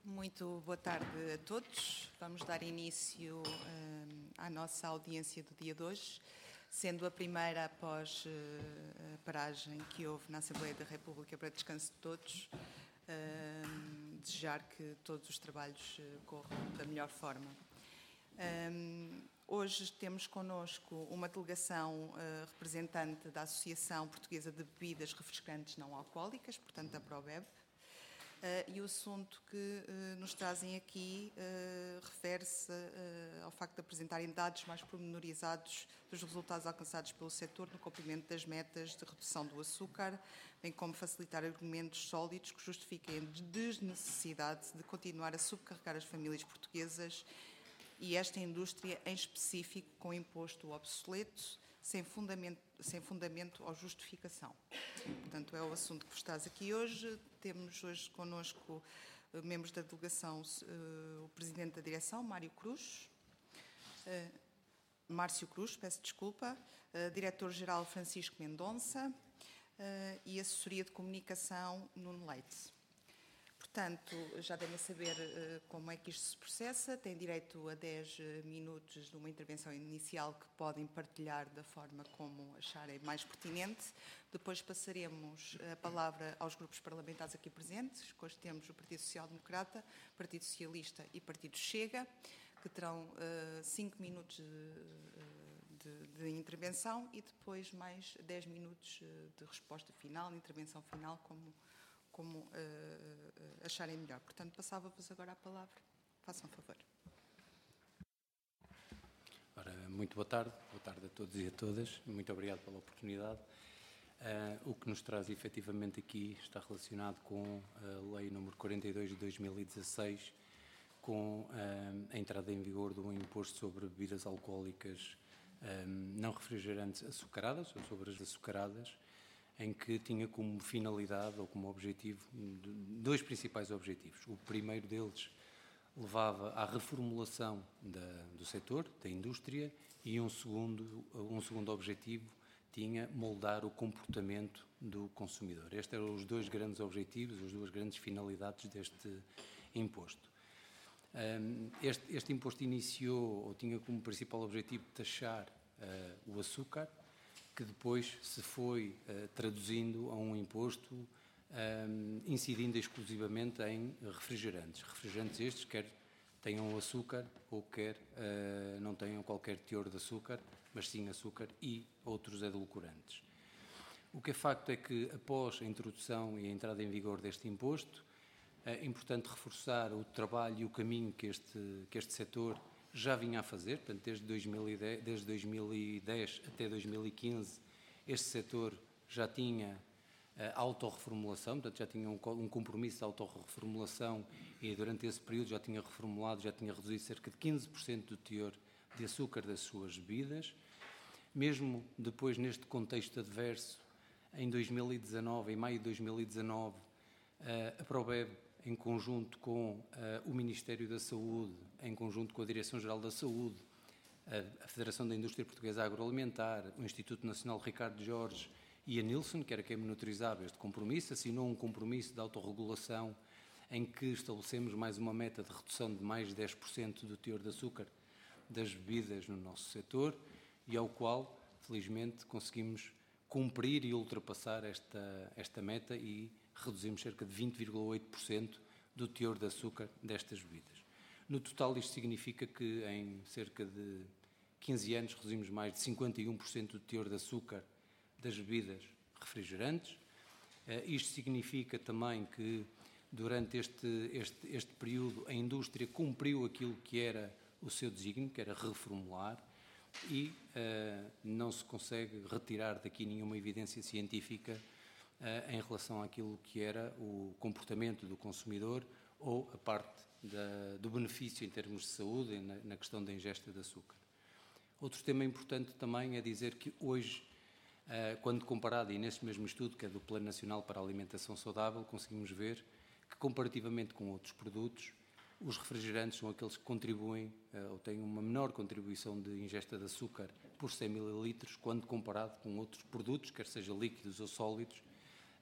Muito boa tarde a todos. Vamos dar início à nossa audiência do dia de hoje, sendo a primeira após a paragem que houve na Assembleia da República para descanso de todos. Desejar que todos os trabalhos corram da melhor forma. Hoje temos connosco uma delegação representante da Associação Portuguesa de Bebidas Refrescantes Não Alcoólicas, portanto da ProBEB. E o assunto que nos trazem aqui refere-se ao facto de apresentarem dados mais pormenorizados dos resultados alcançados pelo setor no cumprimento das metas de redução do açúcar, bem como facilitar argumentos sólidos que justifiquem a desnecessidade de continuar a subcarregar as famílias portuguesas e esta indústria em específico com imposto obsoleto, sem fundamento ou justificação. Portanto, é o assunto que vos traz aqui hoje. Temos hoje connosco membros da delegação, o Presidente da Direção, Márcio Cruz, peço desculpa, Diretor-Geral Francisco Mendonça e Assessoria de Comunicação Nuno Leite. Portanto, já devem saber como é que isto se processa. Têm direito a 10 minutos de uma intervenção inicial que podem partilhar da forma como acharem mais pertinente. Depois passaremos a palavra aos grupos parlamentares aqui presentes. Hoje temos o Partido Social Democrata, Partido Socialista e Partido Chega, que terão 5 minutos de intervenção e depois mais 10 minutos de resposta final, intervenção final, como acharem melhor. Portanto, passava-vos agora a palavra. Façam favor. Ora, muito boa tarde a todos e a todas. Muito obrigado pela oportunidade. O que nos traz efetivamente aqui está relacionado com a Lei número 42 de 2016, com a entrada em vigor do imposto sobre bebidas alcoólicas não refrigerantes açucaradas, ou sobre as açucaradas, em que tinha como finalidade ou como objetivo dois principais objetivos. O primeiro deles levava à reformulação do setor, da indústria, e um segundo objetivo tinha moldar o comportamento do consumidor. Estes eram os dois grandes objetivos, as duas grandes finalidades deste imposto. Este imposto iniciou, ou tinha como principal objetivo, taxar o açúcar, que depois se foi traduzindo a um imposto incidindo exclusivamente em refrigerantes. Refrigerantes estes, quer tenham açúcar ou quer não tenham qualquer teor de açúcar, mas sim açúcar e outros edulcorantes. O que é facto é que, após a introdução e a entrada em vigor deste imposto, é importante reforçar o trabalho e o caminho que este setor já vinha a fazer. Portanto, desde 2010 até 2015, este setor já tinha autorreformulação, portanto, já tinha um compromisso de autorreformulação e durante esse período já tinha reformulado, já tinha reduzido cerca de 15% do teor de açúcar das suas bebidas. Mesmo depois, neste contexto adverso, em 2019, em maio de 2019, a ProBEB, em conjunto com o Ministério da Saúde, em conjunto com a Direção-Geral da Saúde, a Federação da Indústria Portuguesa Agroalimentar, o Instituto Nacional Ricardo Jorge e a Nilson, que era quem monitorizava este compromisso, assinou um compromisso de autorregulação em que estabelecemos mais uma meta de redução de mais de 10% do teor de açúcar das bebidas no nosso setor e ao qual, felizmente, conseguimos cumprir e ultrapassar esta meta e reduzimos cerca de 20,8% do teor de açúcar destas bebidas. No total, isto significa que em cerca de 15 anos reduzimos mais de 51% do teor de açúcar das bebidas refrigerantes. Isto significa também que durante este período a indústria cumpriu aquilo que era o seu desígnio, que era reformular, e não se consegue retirar daqui nenhuma evidência científica em relação àquilo que era o comportamento do consumidor ou a parte do benefício em termos de saúde na questão da ingesta de açúcar. Outro tema importante também é dizer que hoje, quando comparado, e nesse mesmo estudo, que é do Plano Nacional para a Alimentação Saudável, conseguimos ver que, comparativamente com outros produtos, os refrigerantes são aqueles que contribuem ou têm uma menor contribuição de ingesta de açúcar por 100 ml, quando comparado com outros produtos, quer sejam líquidos ou sólidos,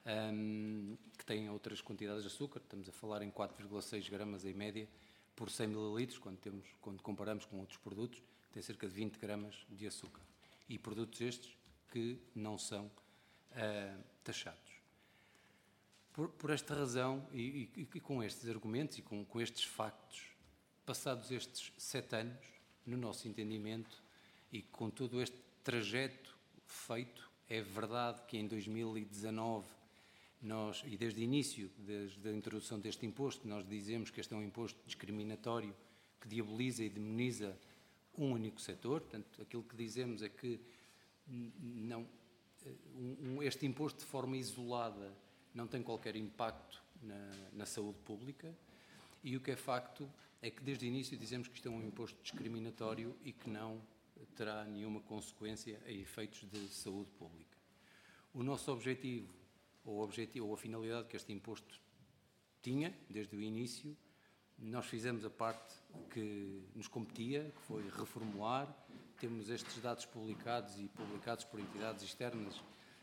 que têm outras quantidades de açúcar. Estamos a falar em 4,6 gramas em média por 100 ml, quando comparamos com outros produtos, tem cerca de 20 gramas de açúcar. E produtos estes que não são taxados. Por esta razão e com estes argumentos e com estes factos, passados estes 7 anos, no nosso entendimento, e com todo este trajeto feito, é verdade que em 2019, e desde o início, desde a introdução deste imposto, nós dizemos que este é um imposto discriminatório que diaboliza e demoniza um único setor. Portanto, aquilo que dizemos é que este imposto, de forma isolada, não tem qualquer impacto na saúde pública, e o que é facto é que desde o início dizemos que isto é um imposto discriminatório e que não terá nenhuma consequência a efeitos de saúde pública. O nosso objetivo, ou a finalidade que este imposto tinha desde o início, nós fizemos a parte que nos competia, que foi reformular. Temos estes dados publicados e publicados por entidades externas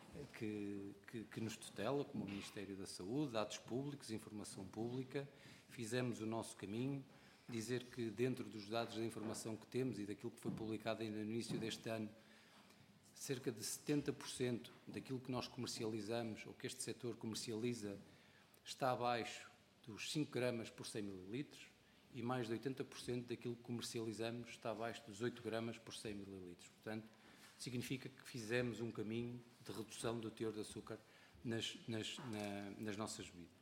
que nos tutela, como o Ministério da Saúde, dados públicos, informação pública. Fizemos o nosso caminho, dizer que dentro dos dados da informação que temos e daquilo que foi publicado ainda no início deste ano, cerca de 70% daquilo que nós comercializamos, ou que este setor comercializa, está abaixo dos 5 gramas por 100 ml, e mais de 80% daquilo que comercializamos está abaixo dos 8 gramas por 100 ml. Portanto, significa que fizemos um caminho de redução do teor de açúcar nas nossas bebidas.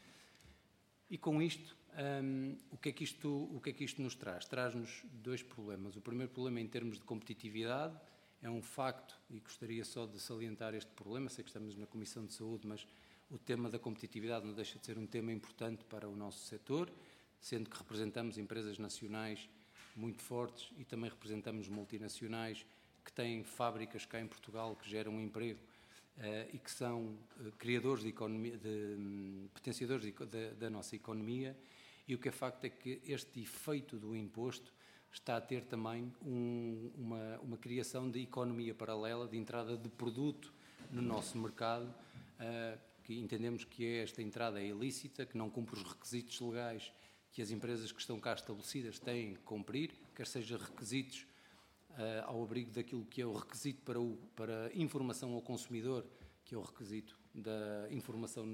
E com isto, o que é que isto nos traz? Traz-nos 2 problemas. O primeiro problema, em termos de competitividade, é um facto, e gostaria só de salientar este problema. Sei que estamos na Comissão de Saúde, mas o tema da competitividade não deixa de ser um tema importante para o nosso setor, sendo que representamos empresas nacionais muito fortes e também representamos multinacionais que têm fábricas cá em Portugal que geram emprego e que são criadores de economia, potenciadores da nossa economia. E o que é facto é que este efeito do imposto está a ter também uma criação de economia paralela, de entrada de produto no nosso mercado, que entendemos que esta entrada é ilícita, que não cumpre os requisitos legais que as empresas que estão cá estabelecidas têm que cumprir, quer seja requisitos ao abrigo daquilo que é o requisito para informação ao consumidor, que é o requisito da informação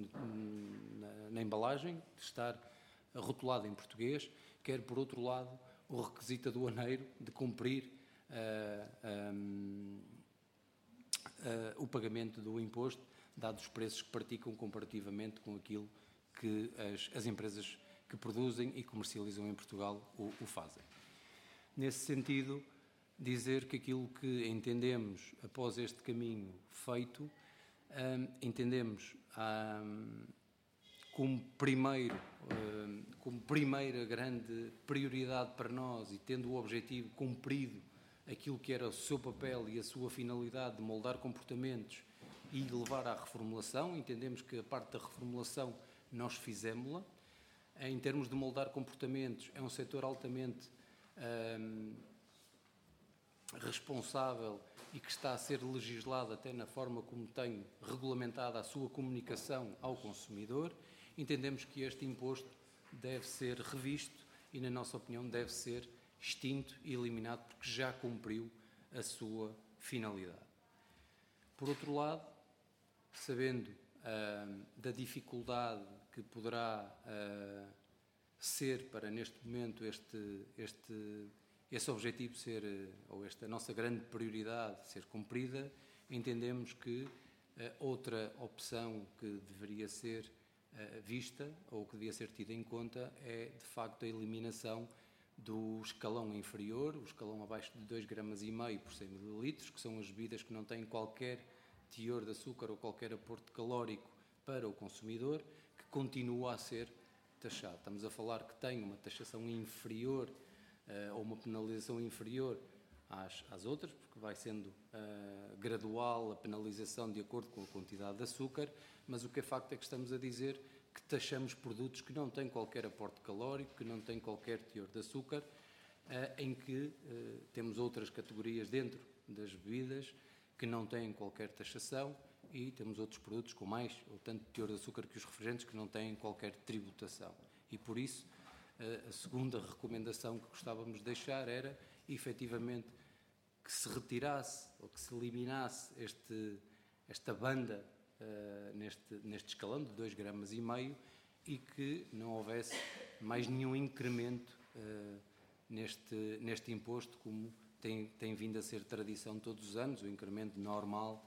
na embalagem, de estar rotulado em português, quer, por outro lado, o requisito aduaneiro de cumprir o pagamento do imposto, dados os preços que praticam comparativamente com aquilo que as empresas que produzem e comercializam em Portugal o fazem. Nesse sentido, dizer que aquilo que entendemos após este caminho feito, entendemos como primeira grande prioridade para nós, e tendo o objetivo cumprido aquilo que era o seu papel e a sua finalidade de moldar comportamentos e levar à reformulação. Entendemos que a parte da reformulação nós fizemos-la. Em termos de moldar comportamentos, é um setor altamente responsável e que está a ser legislado até na forma como tem regulamentada a sua comunicação ao consumidor. Entendemos que este imposto deve ser revisto e, na nossa opinião, deve ser extinto e eliminado, porque já cumpriu a sua finalidade. Por outro lado, sabendo da dificuldade que poderá ser para, neste momento, esse objetivo ser, ou esta nossa grande prioridade ser cumprida, entendemos que outra opção que deveria ser vista, ou que devia ser tida em conta, é, de facto, a eliminação do escalão inferior, o escalão abaixo de 2,5 gramas por 100 ml, que são as bebidas que não têm qualquer teor de açúcar ou qualquer aporte calórico para o consumidor, que continua a ser taxado. Estamos a falar que tem uma taxação inferior ou uma penalização inferior às outras, porque vai sendo gradual a penalização de acordo com a quantidade de açúcar, mas o que é facto é que estamos a dizer que taxamos produtos que não têm qualquer aporte calórico, que não têm qualquer teor de açúcar, em que temos outras categorias dentro das bebidas que não têm qualquer taxação e temos outros produtos com mais ou tanto teor de açúcar que os refrigerantes que não têm qualquer tributação. E por isso, a segunda recomendação que gostávamos de deixar era, efetivamente, que se retirasse ou que se eliminasse esta banda neste escalão de 2,5 gramas e que não houvesse mais nenhum incremento neste imposto, como tem vindo a ser tradição todos os anos, o incremento normal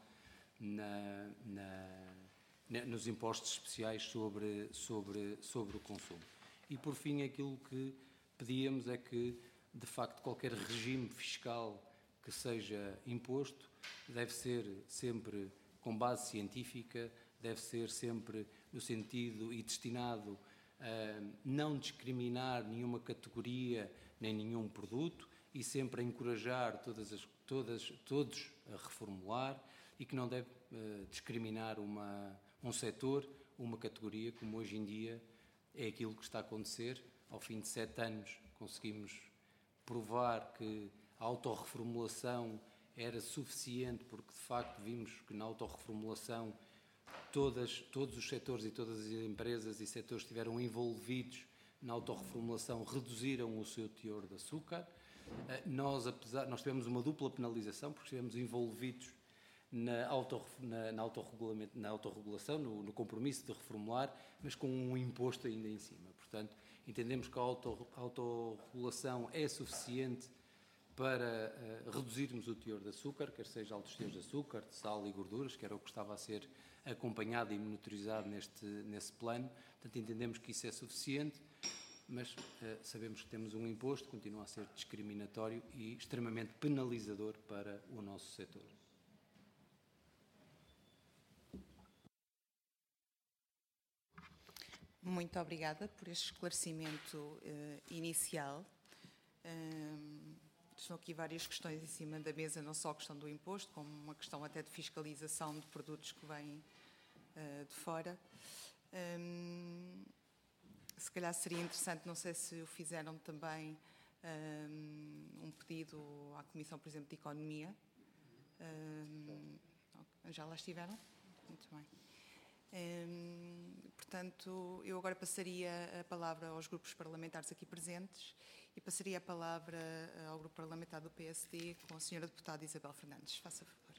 nos impostos especiais sobre o consumo. E, por fim, aquilo que pedíamos é que, de facto, qualquer regime fiscal que seja imposto deve ser sempre com base científica, deve ser sempre no sentido e destinado a não discriminar nenhuma categoria nem nenhum produto e sempre a encorajar todos a reformular e que não deve discriminar um setor, uma categoria, como hoje em dia é aquilo que está a acontecer. Ao fim de 7 anos conseguimos provar que a autorreformulação era suficiente, porque de facto vimos que na autorreformulação todos os setores e todas as empresas e setores que estiveram envolvidos na autorreformulação reduziram o seu teor de açúcar. Nós tivemos uma dupla penalização, porque estivemos envolvidos na autorregulação, no compromisso de reformular, mas com um imposto ainda em cima. Portanto, entendemos que a autorregulação é suficiente para reduzirmos o teor de açúcar, quer seja altos teores de açúcar, de sal e gorduras, que era o que estava a ser acompanhado e monitorizado nesse plano. Portanto, entendemos que isso é suficiente, mas sabemos que temos um imposto que continua a ser discriminatório e extremamente penalizador para o nosso setor. Muito obrigada por este esclarecimento inicial. Estão aqui várias questões em cima da mesa, não só a questão do imposto, como uma questão até de fiscalização de produtos que vêm de fora. Se calhar seria interessante, não sei se o fizeram também, um pedido à Comissão, por exemplo, de Economia. Já lá estiveram? Muito bem. Portanto, eu agora passaria a palavra aos grupos parlamentares aqui presentes e passaria a palavra ao grupo parlamentar do PSD com a senhora deputada Isabel Fernandes. Faça favor.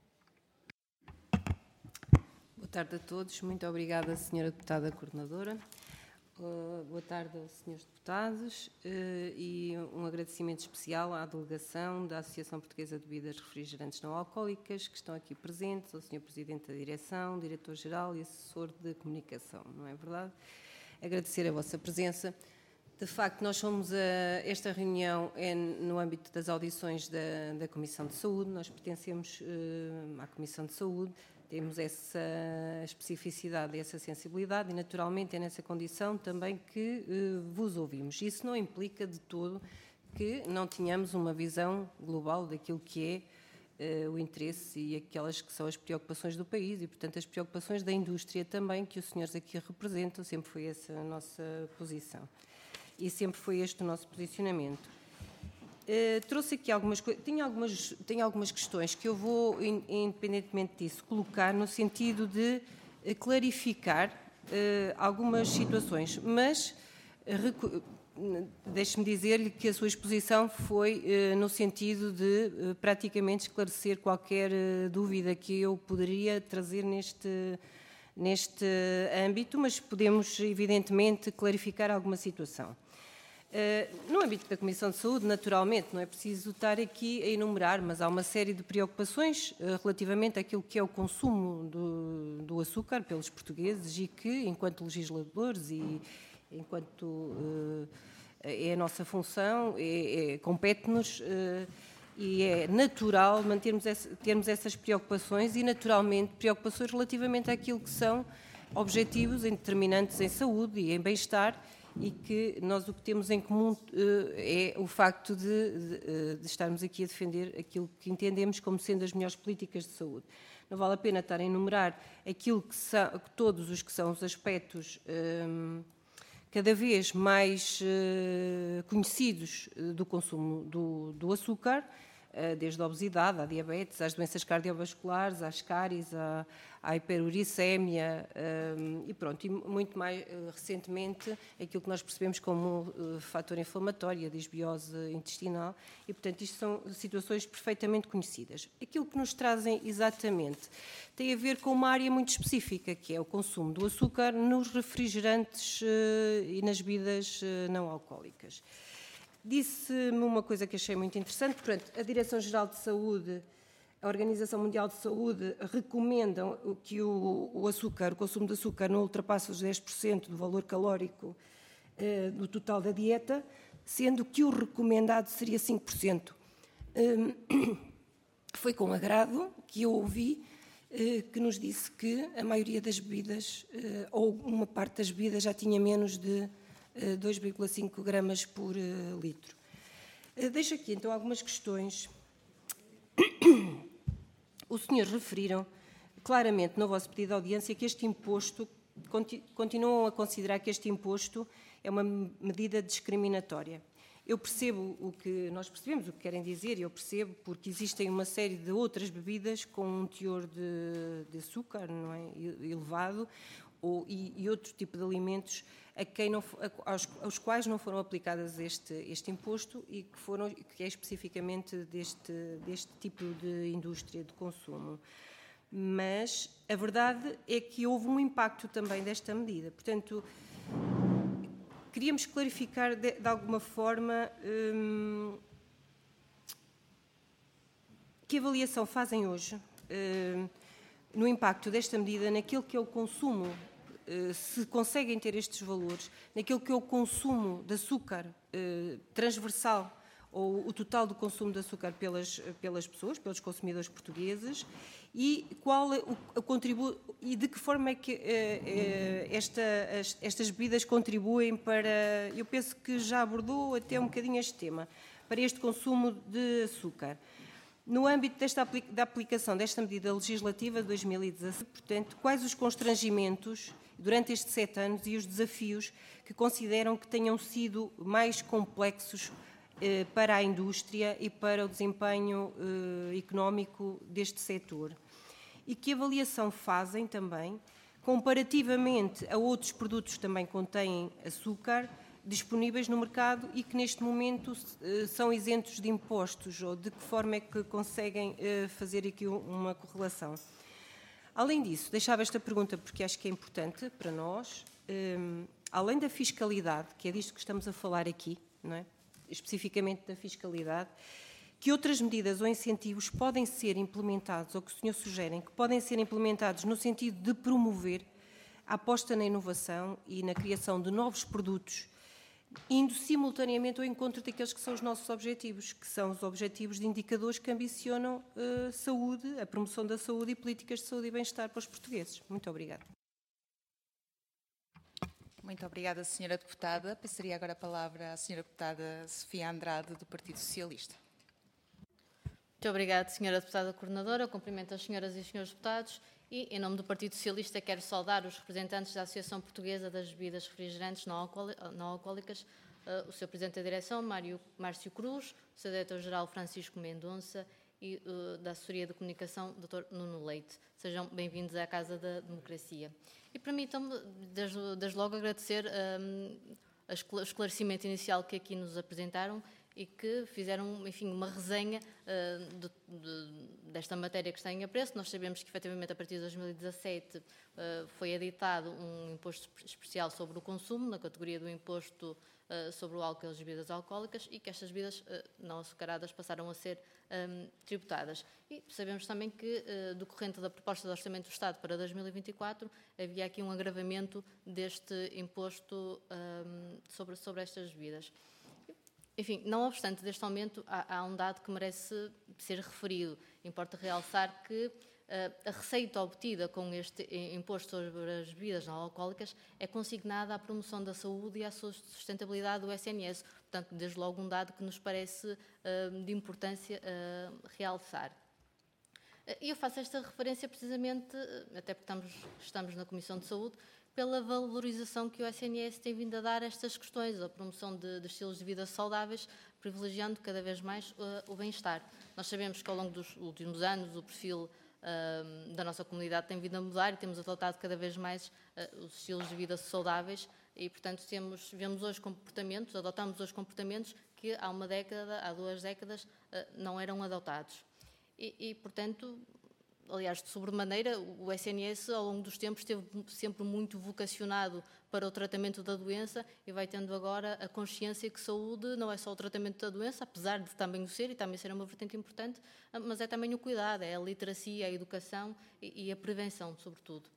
Boa tarde a todos. Muito obrigada, senhora deputada coordenadora. Boa tarde aos senhores deputados e um agradecimento especial à delegação da Associação Portuguesa de Bebidas Refrigerantes Não Alcoólicas que estão aqui presentes, ao senhor Presidente da Direção, Diretor-Geral e Assessor de Comunicação, não é verdade? Agradecer a vossa presença. De facto, nós somos esta reunião no âmbito das audições da Comissão de Saúde, nós pertencemos à Comissão de Saúde, temos essa especificidade e essa sensibilidade e, naturalmente, é nessa condição também que vos ouvimos. Isso não implica de todo que não tenhamos uma visão global daquilo que é o interesse e aquelas que são as preocupações do país e, portanto, as preocupações da indústria também, que os senhores aqui representam, sempre foi essa a nossa posição. E sempre foi este o nosso posicionamento. Trouxe aqui algumas coisas, tenho algumas questões que eu vou, independentemente disso, colocar no sentido de clarificar algumas situações, mas deixe-me dizer-lhe que a sua exposição foi no sentido de praticamente esclarecer qualquer dúvida que eu poderia trazer neste âmbito, mas podemos, evidentemente, clarificar alguma situação. No âmbito da Comissão de Saúde, naturalmente, não é preciso estar aqui a enumerar, mas há uma série de preocupações relativamente àquilo que é o consumo do açúcar pelos portugueses e que, enquanto legisladores e enquanto é a nossa função, compete-nos e é natural termos essas preocupações e, naturalmente, preocupações relativamente àquilo que são objetivos determinantes em saúde e em bem-estar e que nós o que temos em comum é o facto de estarmos aqui a defender aquilo que entendemos como sendo as melhores políticas de saúde. Não vale a pena estar a enumerar aquilo que são, todos os que são os aspectos cada vez mais conhecidos do consumo do açúcar, desde a obesidade, à diabetes, às doenças cardiovasculares, às cáries, à hiperuricémia e pronto, e muito mais recentemente aquilo que nós percebemos como fator inflamatório, a disbiose intestinal, e portanto isto são situações perfeitamente conhecidas. Aquilo que nos trazem exatamente tem a ver com uma área muito específica, que é o consumo do açúcar nos refrigerantes e nas bebidas não alcoólicas. Disse-me uma coisa que achei muito interessante. Portanto, a Direção-Geral de Saúde, a Organização Mundial de Saúde, recomendam que o consumo de açúcar não ultrapasse os 10% do valor calórico do total da dieta, sendo que o recomendado seria 5%. Foi com agrado que eu ouvi que nos disse que a maioria das bebidas, ou uma parte das bebidas, já tinha menos de 2,5 gramas por litro. Deixo aqui, então, algumas questões. Os senhores referiram claramente no vosso pedido de audiência que este imposto, continuam a considerar que este imposto é uma medida discriminatória. Eu percebo o que nós percebemos, o que querem dizer, e eu percebo porque existem uma série de outras bebidas com um teor de açúcar, não é, elevado, e outro tipo de alimentos aos quais não foram aplicadas este imposto e que é especificamente deste tipo de indústria de consumo. Mas a verdade é que houve um impacto também desta medida. Portanto, queríamos clarificar de alguma forma que avaliação fazem hoje no impacto desta medida naquilo que é o consumo, se conseguem ter estes valores, naquilo que é o consumo de açúcar transversal ou o total do consumo de açúcar pelas pessoas, pelos consumidores portugueses, e qual o contributo e de que forma é que estas bebidas contribuem para, eu penso que já abordou até um bocadinho este tema, para este consumo de açúcar. No âmbito da aplicação desta medida legislativa de 2017, portanto, quais os constrangimentos durante estes 7 anos e os desafios que consideram que tenham sido mais complexos para a indústria e para o desempenho económico deste setor? E que avaliação fazem também, comparativamente a outros produtos que também contêm açúcar, disponíveis no mercado e que neste momento são isentos de impostos, ou de que forma é que conseguem fazer aqui uma correlação? Além disso, deixava esta pergunta porque acho que é importante para nós, além da fiscalidade, que é disto que estamos a falar aqui, não é? Especificamente da fiscalidade, que outras medidas ou incentivos podem ser implementados, ou que o senhor sugerem que podem ser implementados no sentido de promover a aposta na inovação e na criação de novos produtos, indo simultaneamente ao encontro daqueles que são os nossos objetivos, que são os objetivos de indicadores que ambicionam saúde, a promoção da saúde e políticas de saúde e bem-estar para os portugueses. Muito obrigada. Muito obrigada, Sra. Deputada. Passaria agora a palavra à Sra. Deputada Sofia Andrade, do Partido Socialista. Muito obrigada, Sra. Deputada Coordenadora. Eu cumprimento as senhoras e os senhores deputados e, em nome do Partido Socialista, quero saudar os representantes da Associação Portuguesa das Bebidas Refrigerantes Não Alcoólicas, o Sr. Presidente da Direção, Márcio Cruz, o Sr. Diretor-Geral Francisco Mendonça e da Assessoria de Comunicação, Dr. Nuno Leite. Sejam bem-vindos à Casa da Democracia. E permitam-me, desde logo, agradecer o esclarecimento inicial que aqui nos apresentaram e que fizeram, enfim, uma resenha desta matéria que está em apreço. Nós sabemos que, efetivamente, a partir de 2017 foi editado um imposto especial sobre o consumo, na categoria do imposto sobre o álcool e as bebidas alcoólicas, e que estas bebidas não açucaradas passaram a ser tributadas. E sabemos também que, decorrente da proposta de Orçamento do Estado para 2024, havia aqui um agravamento deste imposto sobre estas bebidas. Enfim, não obstante deste aumento, há um dado que merece ser referido. Importa realçar que a receita obtida com este imposto sobre as bebidas não alcoólicas é consignada à promoção da saúde e à sustentabilidade do SNS. Portanto, desde logo um dado que nos parece de importância realçar. E eu faço esta referência precisamente, até porque estamos na Comissão de Saúde, pela valorização que o SNS tem vindo a dar a estas questões, a promoção de estilos de vida saudáveis, privilegiando cada vez mais o bem-estar. Nós sabemos que ao longo dos últimos anos o perfil da nossa comunidade tem vindo a mudar e temos adotado cada vez mais os estilos de vida saudáveis e, portanto, vemos hoje comportamentos, adotamos hoje comportamentos que há uma década, há 2 décadas, não eram adotados. E, portanto, aliás, de sobremaneira, o SNS, ao longo dos tempos, esteve sempre muito vocacionado para o tratamento da doença e vai tendo agora a consciência que saúde não é só o tratamento da doença, apesar de também o ser, e também ser uma vertente importante, mas é também o cuidado, é a literacia, a educação e a prevenção, sobretudo.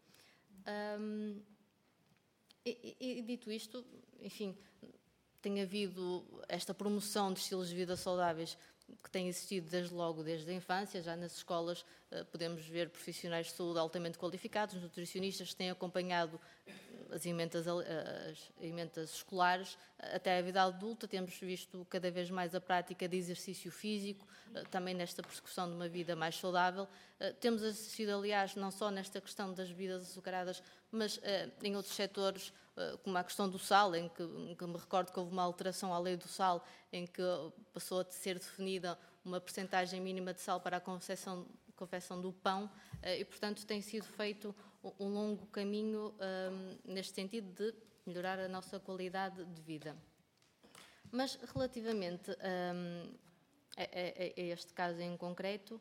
E dito isto, enfim, tem havido esta promoção de estilos de vida saudáveis que tem existido desde a infância. Já nas escolas podemos ver profissionais de saúde altamente qualificados, nutricionistas que têm acompanhado as emendas escolares. Até a vida adulta temos visto cada vez mais a prática de exercício físico, também nesta persecução de uma vida mais saudável. Temos assistido, aliás, não só nesta questão das bebidas açucaradas, mas em outros setores, como a questão do sal, em que me recordo que houve uma alteração à lei do sal, em que passou a ser definida uma percentagem mínima de sal para a confecção do pão, e, portanto, tem sido feito um longo caminho neste sentido de melhorar a nossa qualidade de vida. Mas, relativamente a este caso em concreto,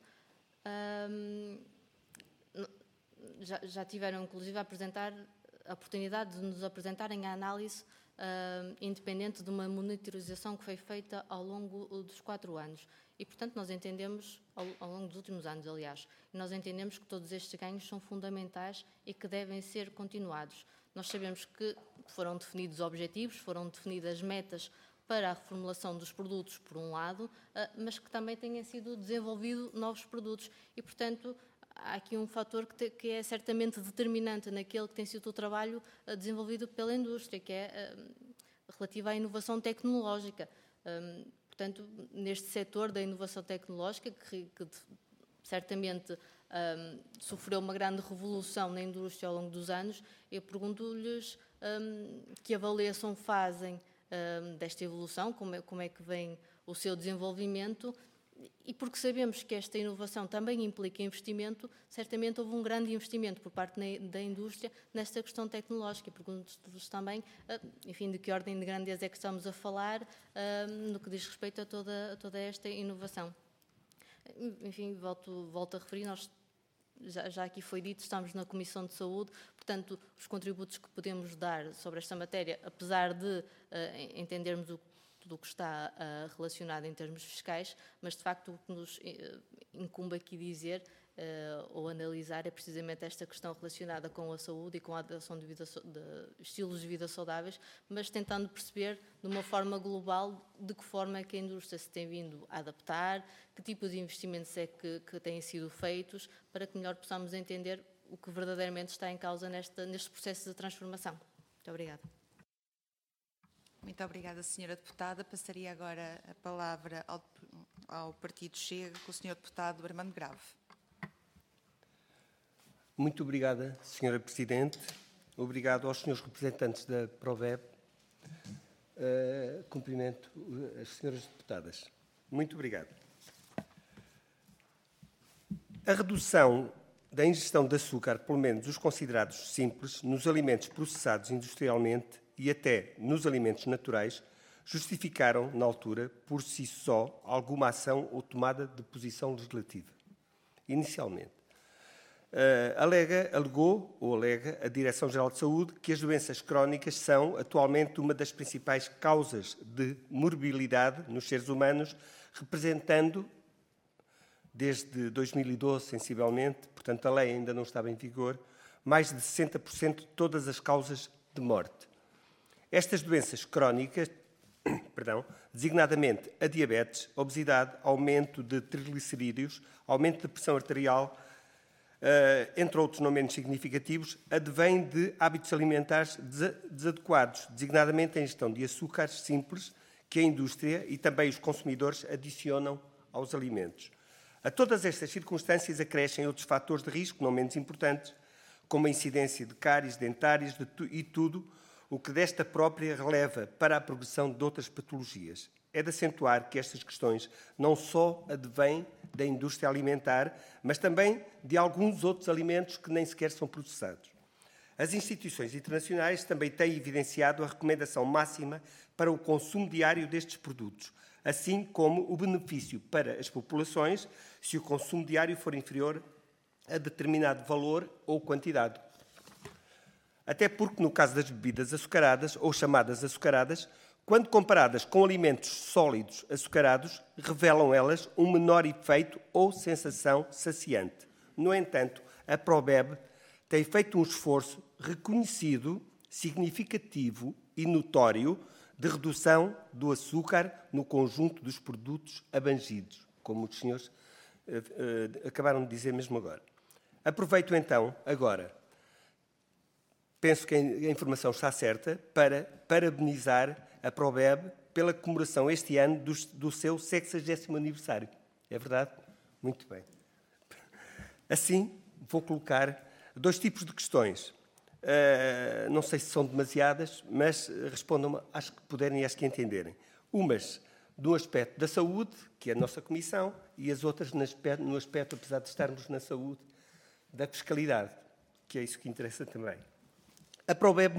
já tiveram, inclusive, a oportunidade de nos apresentarem a análise independente de uma monitorização que foi feita ao longo dos 4 anos. E, portanto, nós entendemos, ao longo dos últimos anos, aliás, nós entendemos que todos estes ganhos são fundamentais e que devem ser continuados. Nós sabemos que foram definidos objetivos, foram definidas metas para a reformulação dos produtos, por um lado, mas que também tenham sido desenvolvidos novos produtos. E, portanto, há aqui um fator que é certamente determinante naquele que tem sido o trabalho desenvolvido pela indústria, que é relativo à inovação tecnológica. Portanto, neste setor da inovação tecnológica, que certamente sofreu uma grande revolução na indústria ao longo dos anos, eu pergunto-lhes que avaliação fazem desta evolução, como é que vem o seu desenvolvimento. E porque sabemos que esta inovação também implica investimento, certamente houve um grande investimento por parte da indústria nesta questão tecnológica. Pergunto-vos também, enfim, de que ordem de grandeza é que estamos a falar no que diz respeito a toda esta inovação. Enfim, volto a referir, nós, já aqui foi dito, estamos na Comissão de Saúde, portanto, os contributos que podemos dar sobre esta matéria, apesar de entendermos tudo o que está relacionado em termos fiscais, mas de facto o que nos incumbe aqui dizer ou analisar é precisamente esta questão relacionada com a saúde e com a adoção de estilos de vida saudáveis, mas tentando perceber de uma forma global de que forma é que a indústria se tem vindo a adaptar, que tipo de investimentos é que têm sido feitos, para que melhor possamos entender o que verdadeiramente está em causa neste processo de transformação. Muito obrigada. Muito obrigada, Sra. Deputada. Passaria agora a palavra ao Partido Chega, com o Sr. Deputado Armando Grave. Muito obrigada, Sra. Presidente. Obrigado aos senhores representantes da PROVEB. Cumprimento as senhoras deputadas. Muito obrigado. A redução da ingestão de açúcar, pelo menos os considerados simples, nos alimentos processados industrialmente e até nos alimentos naturais, justificaram, na altura, por si só, alguma ação ou tomada de posição legislativa. Inicialmente, alega a Direção-Geral de Saúde que as doenças crónicas são, atualmente, uma das principais causas de morbilidade nos seres humanos, representando, desde 2012, sensivelmente, portanto a lei ainda não estava em vigor, mais de 60% de todas as causas de morte. Estas doenças crónicas, designadamente a diabetes, obesidade, aumento de triglicerídeos, aumento de pressão arterial, entre outros não menos significativos, advêm de hábitos alimentares desadequados, designadamente a ingestão de açúcares simples que a indústria e também os consumidores adicionam aos alimentos. A todas estas circunstâncias acrescem outros fatores de risco, não menos importantes, como a incidência de cáries dentárias e tudo o que desta própria releva para a progressão de outras patologias. É de acentuar que estas questões não só advêm da indústria alimentar, mas também de alguns outros alimentos que nem sequer são processados. As instituições internacionais também têm evidenciado a recomendação máxima para o consumo diário destes produtos, assim como o benefício para as populações se o consumo diário for inferior a determinado valor ou quantidade. Até porque, no caso das bebidas açucaradas, ou chamadas açucaradas, quando comparadas com alimentos sólidos açucarados, revelam elas um menor efeito ou sensação saciante. No entanto, a Probeb tem feito um esforço reconhecido, significativo e notório de redução do açúcar no conjunto dos produtos abrangidos, como os senhores acabaram de dizer mesmo agora. Aproveito então, agora, penso que a informação está certa, para parabenizar a Probeb pela comemoração este ano do seu 60º aniversário. É verdade? Muito bem. Assim, vou colocar 2 tipos de questões. Não sei se são demasiadas, mas respondam-me, acho que puderem e acho que entenderem. Umas do aspecto da saúde, que é a nossa comissão, e as outras no aspecto, apesar de estarmos na saúde, da fiscalidade, que é isso que interessa também. A Probeb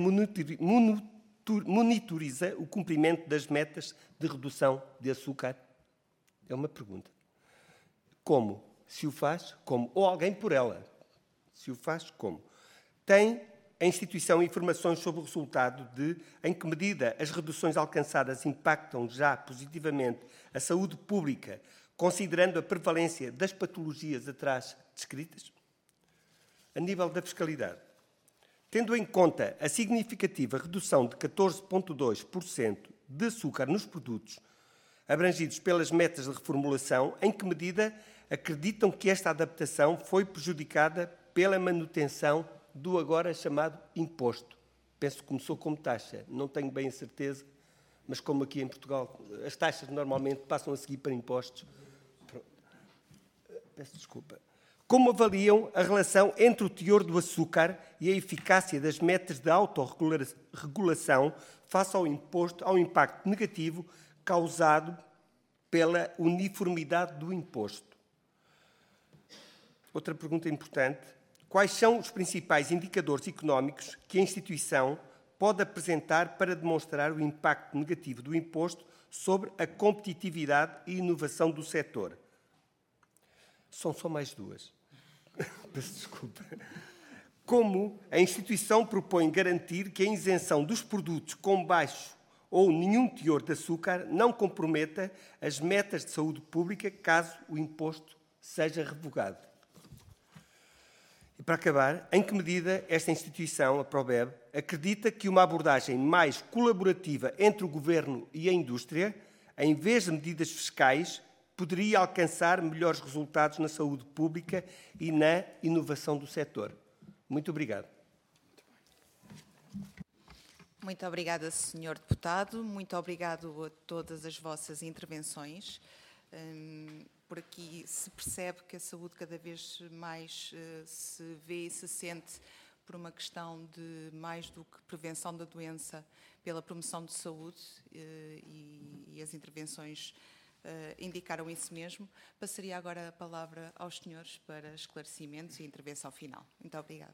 monitoriza o cumprimento das metas de redução de açúcar? É uma pergunta. Como? Se o faz, como? Ou alguém por ela? Se o faz, como? Tem a instituição informações sobre o resultado de em que medida as reduções alcançadas impactam já positivamente a saúde pública, considerando a prevalência das patologias atrás descritas? A nível da fiscalidade, tendo em conta a significativa redução de 14,2% de açúcar nos produtos abrangidos pelas metas de reformulação, em que medida acreditam que esta adaptação foi prejudicada pela manutenção do agora chamado imposto? Penso que começou como taxa, não tenho bem a certeza, mas como aqui em Portugal as taxas normalmente passam a seguir para impostos. Peço desculpa. Como avaliam a relação entre o teor do açúcar e a eficácia das metas de autorregulação face ao imposto, ao impacto negativo causado pela uniformidade do imposto? Outra pergunta importante. Quais são os principais indicadores económicos que a instituição pode apresentar para demonstrar o impacto negativo do imposto sobre a competitividade e inovação do setor? São só mais 2. Peço desculpa. Como a instituição propõe garantir que a isenção dos produtos com baixo ou nenhum teor de açúcar não comprometa as metas de saúde pública caso o imposto seja revogado? E para acabar, em que medida esta instituição, a Probeb, acredita que uma abordagem mais colaborativa entre o Governo e a indústria, em vez de medidas fiscais, poderia alcançar melhores resultados na saúde pública e na inovação do setor? Muito obrigado. Muito obrigada, Sr. Deputado. Muito obrigado a todas as vossas intervenções. Por aqui se percebe que a saúde cada vez mais se vê e se sente por uma questão de mais do que prevenção da doença, pela promoção de saúde, e as intervenções indicaram isso mesmo. Passaria agora a palavra aos senhores para esclarecimentos e intervenção final. Muito obrigada.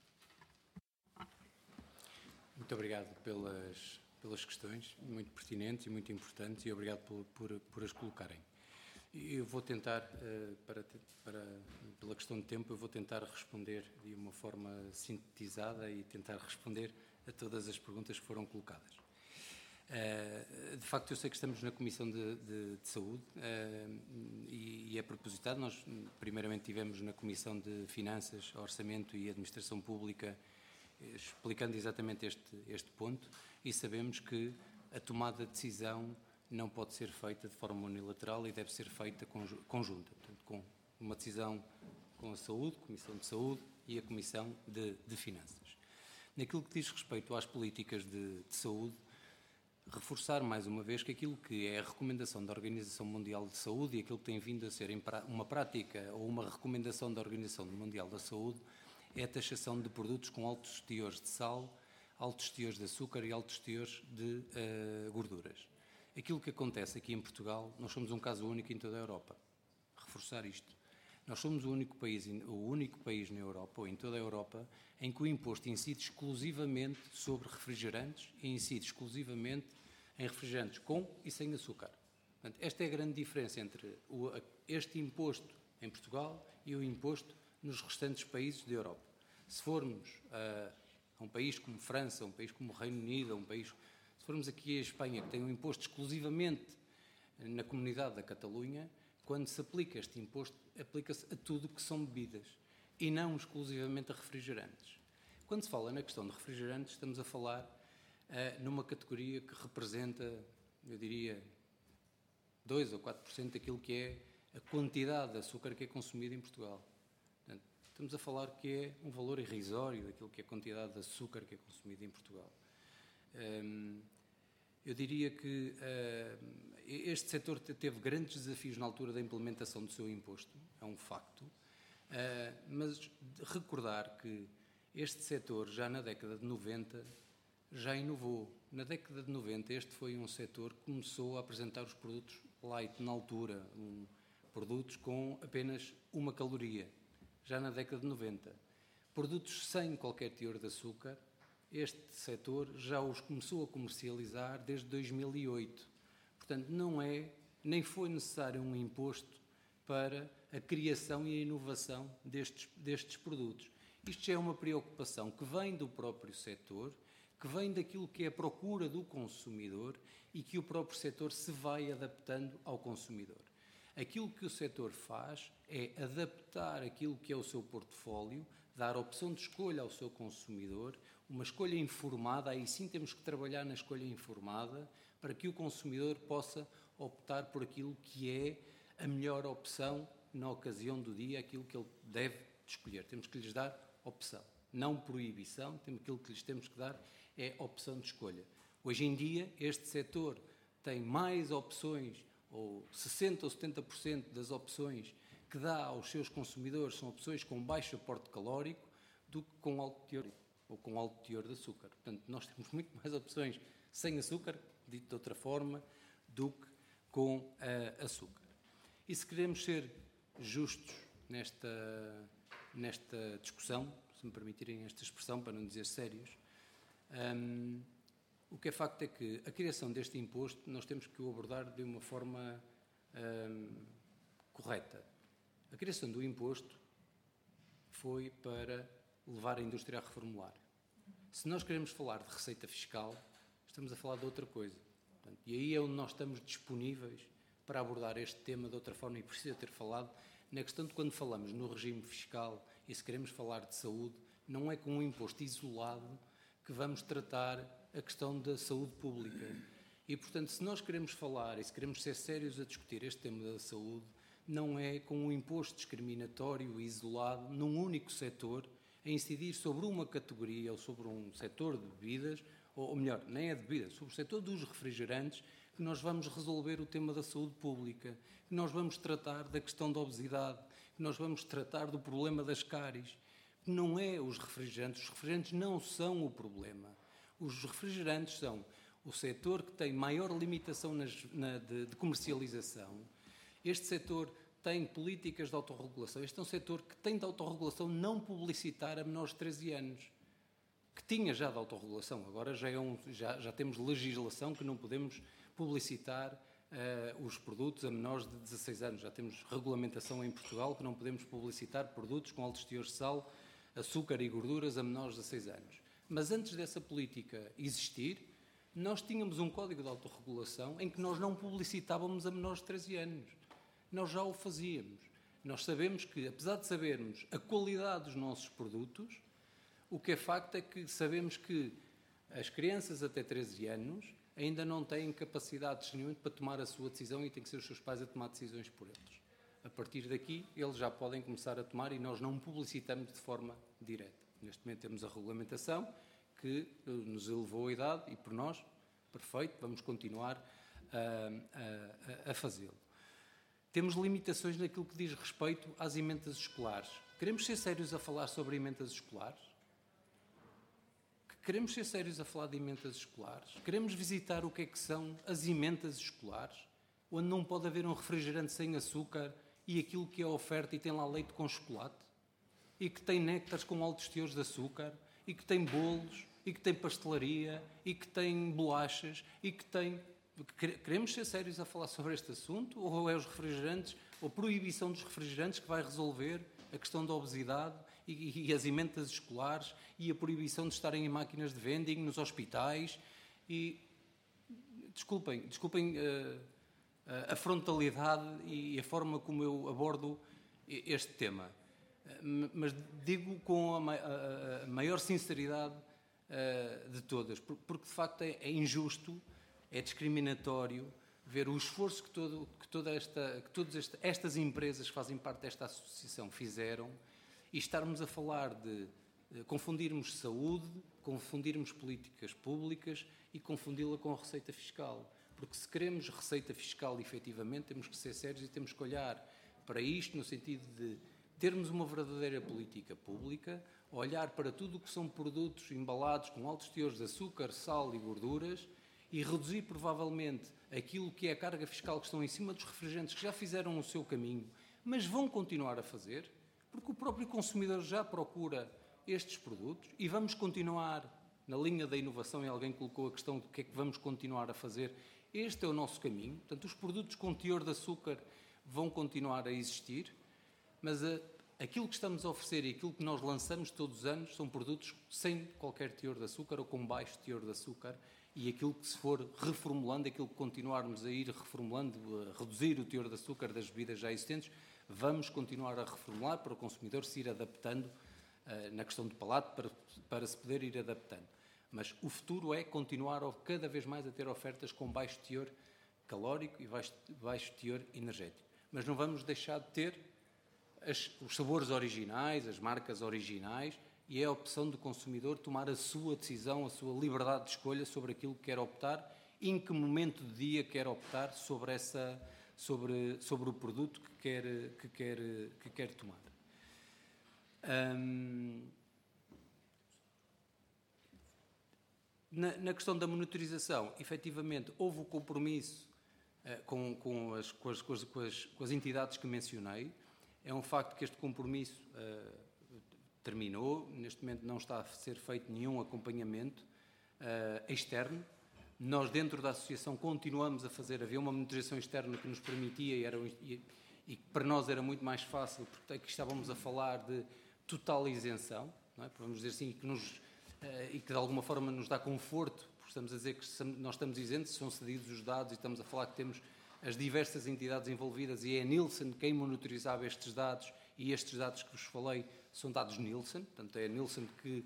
Muito obrigado pelas questões, muito pertinentes e muito importantes, e obrigado por as colocarem. Eu vou tentar, pela questão de tempo, eu vou tentar responder de uma forma sintetizada e tentar responder a todas as perguntas que foram colocadas. De facto, eu sei que estamos na Comissão de Saúde e é propositado. Nós, primeiramente, tivemos na Comissão de Finanças, Orçamento e Administração Pública, explicando exatamente este ponto, e sabemos que a tomada de decisão não pode ser feita de forma unilateral e deve ser feita conjunta, portanto, com uma decisão com a Saúde, Comissão de Saúde e a Comissão de Finanças. Naquilo que diz respeito às políticas de saúde, reforçar mais uma vez que aquilo que é a recomendação da Organização Mundial de Saúde e aquilo que tem vindo a ser uma prática ou uma recomendação da Organização Mundial da Saúde é a taxação de produtos com altos teores de sal, altos teores de açúcar e altos teores de gorduras. Aquilo que acontece aqui em Portugal, nós somos um caso único em toda a Europa. Reforçar isto. Nós somos o único país na Europa, ou em toda a Europa, em que o imposto incide exclusivamente sobre refrigerantes e incide exclusivamente em refrigerantes com e sem açúcar. Portanto, esta é a grande diferença entre este imposto em Portugal e o imposto nos restantes países da Europa. Se formos a um país como França, um país como o Reino Unido, se formos aqui a Espanha, que tem um imposto exclusivamente na comunidade da Catalunha, quando se aplica este imposto, aplica-se a tudo que são bebidas e não exclusivamente a refrigerantes. Quando se fala na questão de refrigerantes, estamos a falar numa categoria que representa, eu diria, 2 ou 4% daquilo que é a quantidade de açúcar que é consumida em Portugal. Portanto, estamos a falar que é um valor irrisório daquilo que é a quantidade de açúcar que é consumida em Portugal. Eu diria que este setor teve grandes desafios na altura da implementação do seu imposto, é um facto, mas recordar que este setor, já na década de 90, já inovou. Na década de 90, este foi um setor que começou a apresentar os produtos light na altura, produtos com apenas 1 caloria, já na década de 90. Produtos sem qualquer teor de açúcar, este setor já os começou a comercializar desde 2008. Portanto, nem foi necessário um imposto para a criação e a inovação destes produtos. Isto já é uma preocupação que vem do próprio setor, que vem daquilo que é a procura do consumidor e que o próprio setor se vai adaptando ao consumidor. Aquilo que o setor faz é adaptar aquilo que é o seu portfólio, dar opção de escolha ao seu consumidor, uma escolha informada, aí sim temos que trabalhar na escolha informada, para que o consumidor possa optar por aquilo que é a melhor opção na ocasião do dia, aquilo que ele deve escolher. Temos que lhes dar opção, não proibição, aquilo que lhes temos que dar é opção de escolha. Hoje em dia, este setor tem mais opções, ou 60% ou 70% das opções que dá aos seus consumidores são opções com baixo aporte calórico do que com alto teor ou com alto teor de açúcar. Portanto, nós temos muito mais opções sem açúcar, dito de outra forma, do que com açúcar. E se queremos ser justos nesta discussão, se me permitirem esta expressão, para não dizer sérios, o que é facto é que a criação deste imposto nós temos que o abordar de uma forma correta. A criação do imposto foi para levar a indústria a reformular. Se nós queremos falar de receita fiscal, estamos a falar de outra coisa. Portanto, e aí é onde nós estamos disponíveis para abordar este tema de outra forma, e precisa ter falado na questão de quando falamos no regime fiscal e se queremos falar de saúde, não é com um imposto isolado que vamos tratar a questão da saúde pública. E, portanto, se nós queremos falar e se queremos ser sérios a discutir este tema da saúde, não é com um imposto discriminatório e isolado num único setor, a incidir sobre uma categoria ou sobre um setor de bebidas, ou melhor, nem é de bebidas, sobre o setor dos refrigerantes, que nós vamos resolver o tema da saúde pública, que nós vamos tratar da questão da obesidade, que nós vamos tratar do problema das cáries. Não é os refrigerantes não são o problema. Os refrigerantes são o setor que tem maior limitação de comercialização. Este setor tem políticas de autorregulação. Este é um setor que tem de autorregulação não publicitar a menores de 13 anos. Que tinha já de autorregulação. Agora já temos legislação que não podemos publicitar os produtos a menores de 16 anos. Já temos regulamentação em Portugal que não podemos publicitar produtos com altos teores de sal, açúcar e gorduras a menores de 16 anos. Mas antes dessa política existir, nós tínhamos um código de autorregulação em que nós não publicitávamos a menores de 13 anos. Nós já o fazíamos. Nós sabemos que, apesar de sabermos a qualidade dos nossos produtos, o que é facto é que sabemos que as crianças até 13 anos ainda não têm capacidade discernimento para tomar a sua decisão e têm que ser os seus pais a tomar decisões por eles. A partir daqui, eles já podem começar a tomar e nós não publicitamos de forma direta. Neste momento temos a regulamentação que nos elevou a idade e, por nós, perfeito, vamos continuar a fazê-lo. Temos limitações naquilo que diz respeito às emendas escolares. Queremos ser sérios a falar sobre emendas escolares? Queremos ser sérios a falar de emendas escolares? Queremos visitar o que é que são as emendas escolares? Onde não pode haver um refrigerante sem açúcar e aquilo que é oferta e tem lá leite com chocolate? E que tem néctares com altos teores de açúcar? E que tem bolos? E que tem pastelaria? E que tem bolachas? E que tem... Queremos ser sérios a falar sobre este assunto? Ou é os refrigerantes, ou a proibição dos refrigerantes que vai resolver a questão da obesidade e as emendas escolares e a proibição de estarem em máquinas de vending nos hospitais? E desculpem a frontalidade e a forma como eu abordo este tema, mas digo com a maior sinceridade de todas, porque de facto é injusto, é discriminatório ver o esforço que todas estas empresas que fazem parte desta associação fizeram e estarmos a falar de confundirmos saúde, confundirmos políticas públicas e confundi-la com receita fiscal. Porque se queremos receita fiscal, efetivamente, temos que ser sérios e temos que olhar para isto no sentido de termos uma verdadeira política pública, olhar para tudo o que são produtos embalados com altos teores de açúcar, sal e gorduras e reduzir provavelmente aquilo que é a carga fiscal que estão em cima dos refrigerantes que já fizeram o seu caminho, mas vão continuar a fazer, porque o próprio consumidor já procura estes produtos e vamos continuar na linha da inovação, e alguém colocou a questão do que é que vamos continuar a fazer. Este é o nosso caminho. Portanto, os produtos com teor de açúcar vão continuar a existir, mas aquilo que estamos a oferecer e aquilo que nós lançamos todos os anos são produtos sem qualquer teor de açúcar ou com baixo teor de açúcar, e aquilo que se for reformulando, aquilo que continuarmos a ir reformulando, a reduzir o teor de açúcar das bebidas já existentes, vamos continuar a reformular para o consumidor se ir adaptando na questão do palato, para se poder ir adaptando. Mas o futuro é continuar cada vez mais a ter ofertas com baixo teor calórico e baixo teor energético. Mas não vamos deixar de ter os sabores originais, as marcas originais, e é a opção do consumidor tomar a sua decisão, a sua liberdade de escolha sobre aquilo que quer optar, e em que momento do dia quer optar sobre o produto que quer tomar. Na questão da monitorização, efetivamente, houve o compromisso com as entidades que mencionei. É um facto que este compromisso terminou. Neste momento não está a ser feito nenhum acompanhamento externo. Nós, dentro da associação, continuamos a fazer. Havia uma monitorização externa que nos permitia e que para nós era muito mais fácil, porque aqui estávamos a falar de total isenção, não é? Vamos dizer assim, e que de alguma forma nos dá conforto, porque estamos a dizer que nós estamos isentos, são cedidos os dados e estamos a falar que temos as diversas entidades envolvidas e é a Nielsen quem monitorizava estes dados, e estes dados que vos falei são dados Nielsen, portanto é a Nielsen que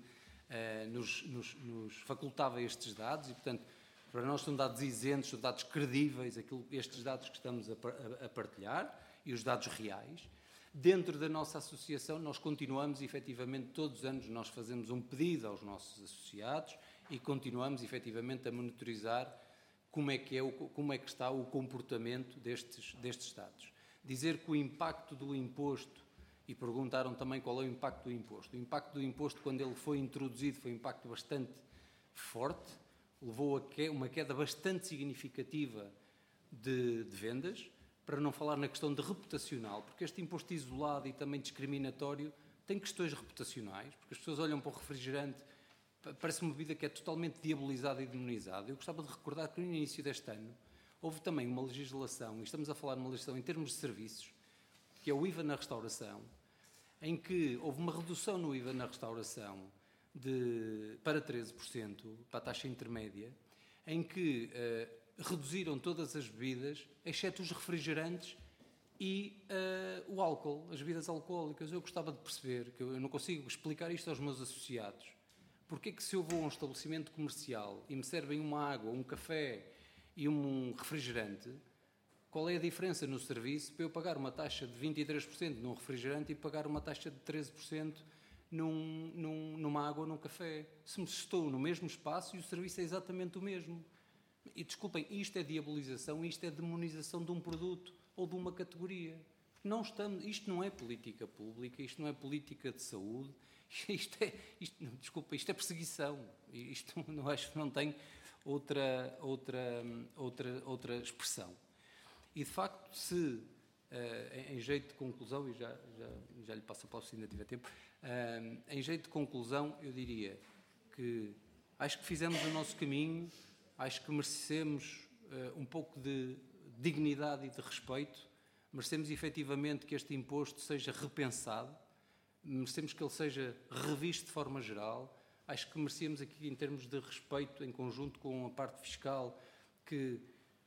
nos facultava estes dados e, portanto, para nós são dados isentos, são dados credíveis, estes dados que estamos a partilhar e os dados reais. Dentro da nossa associação, nós continuamos, efetivamente, todos os anos nós fazemos um pedido aos nossos associados e continuamos, efetivamente, a monitorizar como é que está o comportamento destes dados. Dizer que o impacto do imposto, e perguntaram também qual é o impacto do imposto. O impacto do imposto, quando ele foi introduzido, foi um impacto bastante forte, levou a uma queda bastante significativa de vendas, para não falar na questão de reputacional, porque este imposto isolado e também discriminatório tem questões reputacionais, porque as pessoas olham para o refrigerante, parece uma bebida que é totalmente diabolizada e demonizada. Eu gostava de recordar que no início deste ano houve também uma legislação, e estamos a falar de uma legislação em termos de serviços, que é o IVA na restauração, em que houve uma redução no IVA na restauração para 13%, para a taxa intermédia, em que reduziram todas as bebidas, exceto os refrigerantes e o álcool, as bebidas alcoólicas. Eu gostava de perceber, que eu não consigo explicar isto aos meus associados, porque é que se eu vou a um estabelecimento comercial e me servem uma água, um café e um refrigerante, qual é a diferença no serviço para eu pagar uma taxa de 23% num refrigerante e pagar uma taxa de 13% numa água ou num café? Se estou no mesmo espaço e o serviço é exatamente o mesmo. E desculpem, isto é diabolização, isto é demonização de um produto ou de uma categoria. Isto não é política pública, isto não é política de saúde, isto é perseguição. Isto acho que não tem outra expressão. E, de facto, se, em jeito de conclusão, e já lhe passo a palavra se ainda tiver tempo, em jeito de conclusão, eu diria que acho que fizemos o nosso caminho, acho que merecemos um pouco de dignidade e de respeito, merecemos efetivamente que este imposto seja repensado, merecemos que ele seja revisto de forma geral. Acho que merecemos aqui, em termos de respeito, em conjunto com a parte fiscal, que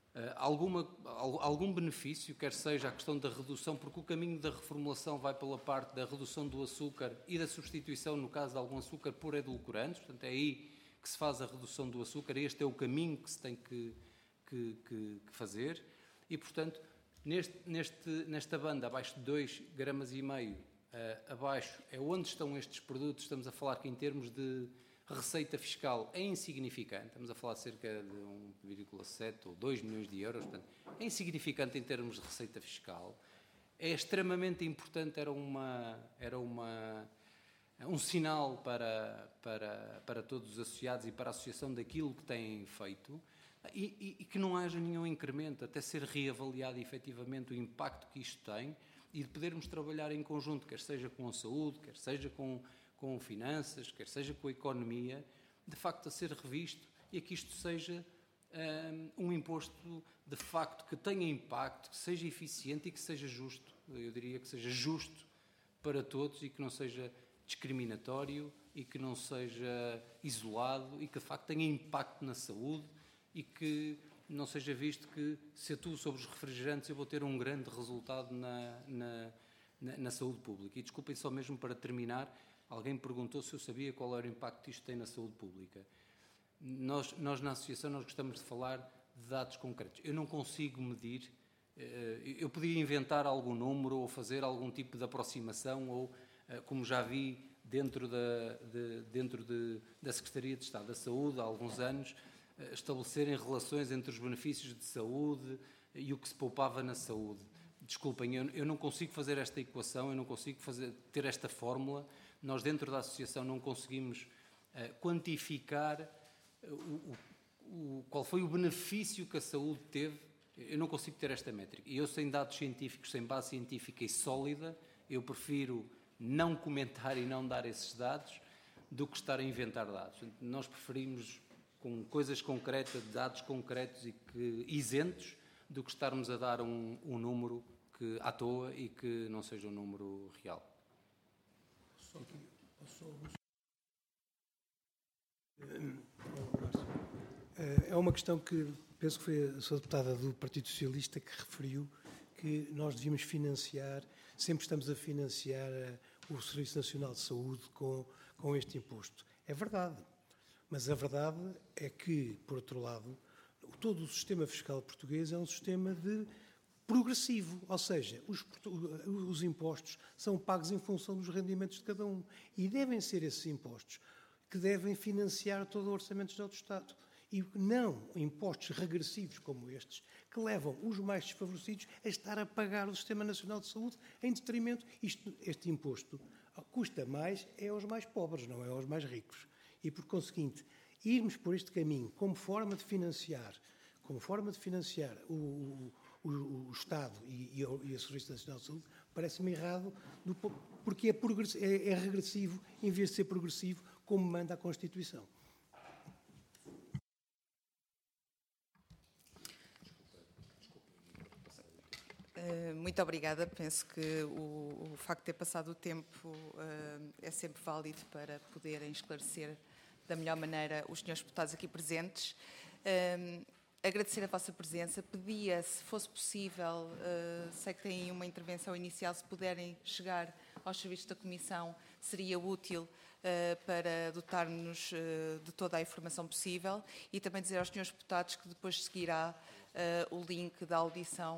algum benefício, quer seja a questão da redução, porque o caminho da reformulação vai pela parte da redução do açúcar e da substituição, no caso de algum açúcar, por edulcorantes. Portanto, é aí que se faz a redução do açúcar. Este é o caminho que se tem que fazer. E, portanto, nesta banda, abaixo de 2,5 gramas, abaixo é onde estão estes produtos. Estamos a falar que, em termos de receita fiscal, é insignificante. Estamos a falar de cerca de 1,7 ou 2 milhões de euros. Portanto, é insignificante em termos de receita fiscal. É extremamente importante, era um sinal para todos os associados e para a associação daquilo que têm feito, e que não haja nenhum incremento, até ser reavaliado efetivamente o impacto que isto tem, e de podermos trabalhar em conjunto, quer seja com a saúde, quer seja com finanças, quer seja com a economia, de facto a ser revisto, e que isto seja um imposto de facto que tenha impacto, que seja eficiente e que seja justo. Eu diria que seja justo para todos e que não seja discriminatório e que não seja isolado e que de facto tenha impacto na saúde e que não seja visto que, se atuo sobre os refrigerantes, eu vou ter um grande resultado na saúde pública. E desculpem, só mesmo para terminar, alguém me perguntou se eu sabia qual era o impacto que isto tem na saúde pública. Nós na associação, nós gostamos de falar de dados concretos. Eu não consigo medir, eu podia inventar algum número ou fazer algum tipo de aproximação, ou, como já vi dentro da Secretaria de Estado da Saúde há alguns anos, estabelecerem relações entre os benefícios de saúde e o que se poupava na saúde. Desculpem, eu não consigo fazer esta equação, eu não consigo ter esta fórmula. Nós, dentro da associação, não conseguimos quantificar qual foi o benefício que a saúde teve. Eu não consigo ter esta métrica. E eu, sem dados científicos, sem base científica e sólida, eu prefiro não comentar e não dar esses dados do que estar a inventar dados. Nós preferimos com coisas concretas, dados concretos e isentos, do que estarmos a dar um número à toa e que não seja um número real. É uma questão que penso que foi a sua deputada do Partido Socialista que referiu que nós devíamos financiar, sempre estamos a financiar o Serviço Nacional de Saúde com este imposto. É verdade. Mas a verdade é que, por outro lado, todo o sistema fiscal português é um sistema progressivo, ou seja, os impostos são pagos em função dos rendimentos de cada um. E devem ser esses impostos que devem financiar todo o Orçamento Geral do Estado. E não impostos regressivos como estes, que levam os mais desfavorecidos a estar a pagar o Sistema Nacional de Saúde em detrimento. Este imposto custa mais aos mais pobres, não é aos mais ricos. E, por conseguinte, irmos por este caminho como forma de financiar o Estado e a Serviço Nacional de Saúde, parece-me errado, porque é regressivo em vez de ser progressivo, como manda a Constituição. Muito obrigada. Penso que o facto de ter passado o tempo é sempre válido para poderem esclarecer da melhor maneira os senhores deputados aqui presentes. Agradecer a vossa presença. Pedia, se fosse possível, sei que têm uma intervenção inicial, se puderem chegar aos serviços da Comissão, seria útil para dotar-nos de toda a informação possível, e também dizer aos senhores deputados que depois seguirá o link da audição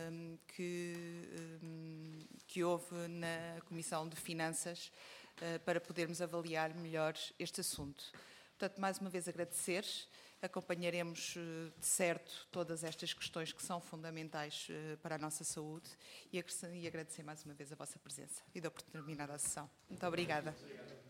que houve na Comissão de Finanças para podermos avaliar melhor este assunto. Portanto, mais uma vez agradecer acompanharemos de certo todas estas questões que são fundamentais para a nossa saúde e agradecer mais uma vez a vossa presença e dou por terminada a sessão. Muito obrigada.